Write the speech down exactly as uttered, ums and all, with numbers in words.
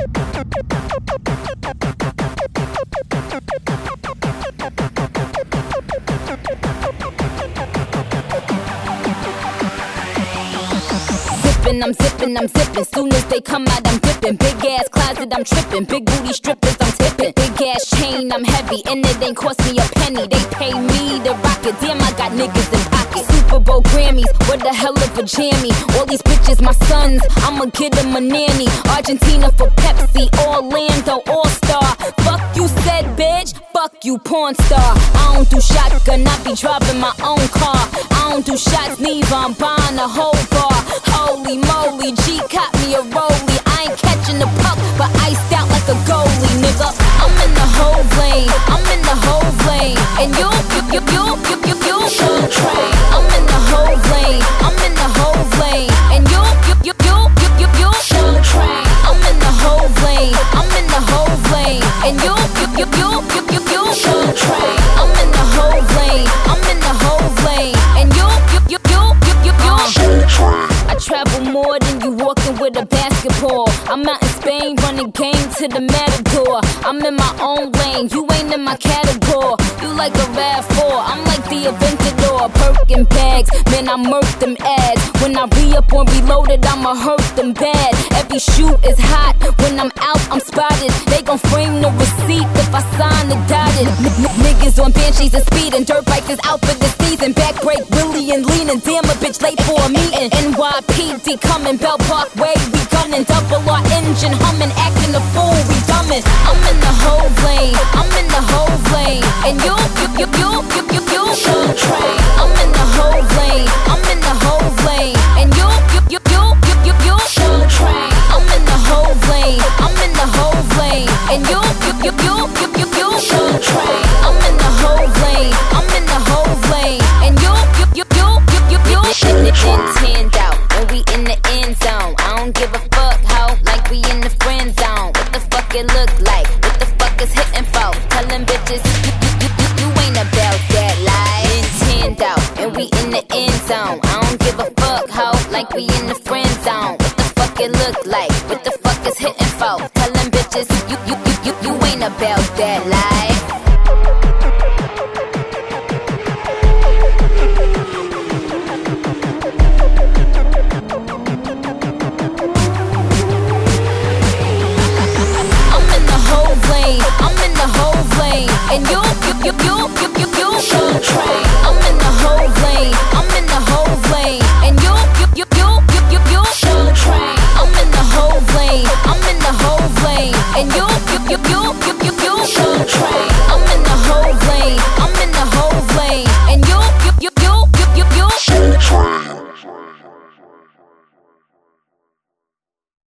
I'm zipping, I'm zipping. Soon as they come out, I'm dipping. Big ass closet, I'm tripping. Big booty strippers, I'm tipping. Big ass chain, I'm heavy, and it ain't cost me a penny. They pay me to rock it. Damn, I got niggas in pocket. Super Bowl Grammys, what the hell of a jammy. All these bitches, my sons, I'ma get them a nanny. Argentina for Pepsi, Orlando All-Star. Fuck you said, bitch. Fuck you, porn star. I don't do shotgun, I be driving my own car. I don't do shots, neither. I'm buying a whole bar. Holy moly, G caught me a rollie. I ain't catching the puck, but iced out like a goalie, nigga. I'm in the whole lane, I'm in the whole lane, and you, you, you, you, you, you, you, you train. I'm in the whole lane, I'm in the whole lane, and you, you, you, you, you, you, you, you train. I'm in the whole lane, I'm in the whole lane, and you, you, you, you, you, you, you, you train. I'm in the whole lane, I'm in the whole lane, and you, you, you, you, you, you, you train. I travel more than you walking with a basketball. I'm out in Spain running game to the Matador. I'm in my own lane, you ain't in my category. You like a RAV four, I'm like the Aventador. Perkin bags, man I murk them ads. When I re-up on reloaded, I'ma hurt them bad. Every shoe is hot, when I'm out I'm spotted. They gon' frame the receipt if I sign the dotted. N- Niggas on Banshees and speed and dirt bikes is out for the season. Back break, Willie and leaning, damn a bitch late for a meeting. N Y P D coming, Bell Parkway, we gunning. Double our engine humming, acting a fool, we dumbing. I'm in the whole lane, I'm in the whole lane, and you, you, you, you, you, you, you, you train. I'm in the whole lane, I'm in the whole lane, and you, you, you, you, you, you, you, you train. I'm in the whole lane, I'm in the whole lane, and you, you, you, you, you, you, you, you train. I'm in the whole lane, I'm in the whole lane, and you, you, you, you, you, you, you, you train. Out when we in the end zone. I don't give a fuck how, like we in the friend zone. What the fuck it look like? What the fuck is hitting for? Tellin' bitches you, you, you, you, you ain't about that life. Intend out and we in the end zone. I don't give a fuck how, like we in the friend zone. What the fuck it look like? What the fuck is hitting for? Tellin' bitches you, you, you, you, you ain't about that life. I'm in the whole lane, and you, you, you, you, you, you, you, you train. I'm in the whole lane, I'm in the whole lane, and you, you, you, you, you, you, you, you train. I'm in the whole lane, I'm in the whole lane, and you, you, you, you, you, you, you, you train. I'm in the whole lane, I'm in the whole lane, and you, you, you, you, you, you, you, you train.